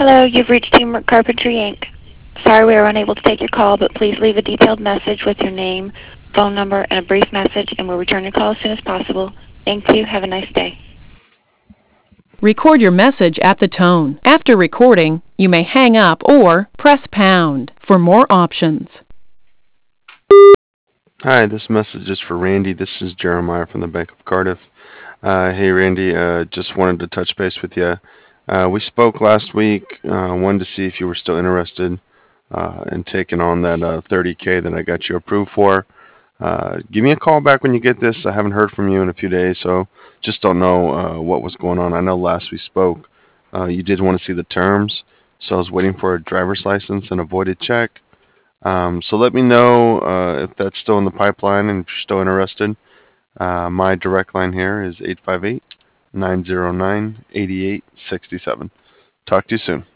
Hello, you've reached Teamwork Carpentry, Inc. Sorry we are unable to take your call, but please leave a detailed message with your name, phone number, and a brief message, and we'll return your call as soon as possible. Thank you. Have a nice day. Record your message at the tone. After recording, you may hang up or press pound for more options. Hi, this message is for Randy. This is Jeremiah from the Bank of Cardiff. Hey, Randy, just wanted to touch base with you. We spoke last week. Wanted to see if you were still interested in taking on that 30K that I got you approved for. Give me a call back when you get this. I haven't heard from you in a few days, so just don't know what was going on. I know last we spoke, you did want to see the terms, so I was waiting for a driver's license and a voided check. So let me know if that's still in the pipeline and if you're still interested. My direct line here is 858 909 8867. Talk to you soon.